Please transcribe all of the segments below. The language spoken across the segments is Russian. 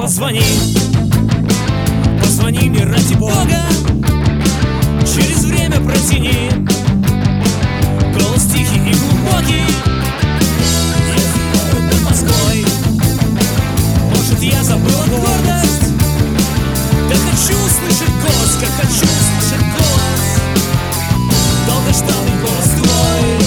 позвони. Позвони мне ради Бога, через время протяни. Голос тихий и глубокий, я знаю под Москвой. Может, я забыла гордость? Да хочу услышать голос, как хочу услышать голос. Долгожданный голос твой.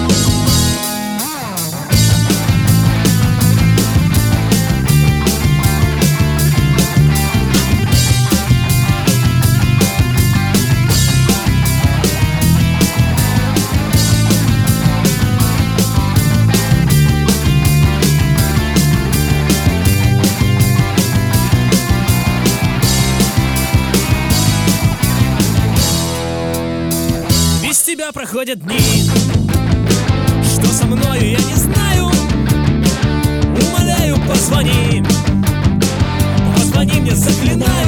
Тебя проходят дни, что со мною я не знаю. Умоляю, позвони. Позвони мне, заклинаю.